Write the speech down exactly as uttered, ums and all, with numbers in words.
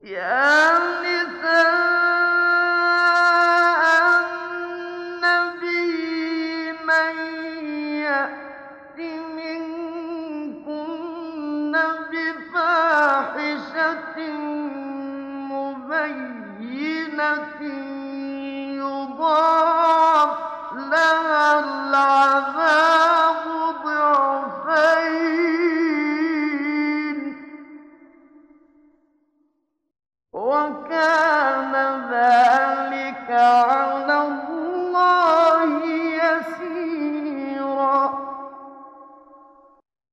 يا نساء النبي من يأت منكن بفاحشة مبينة يضاعف لها العذاب ضعفين وكان ذلك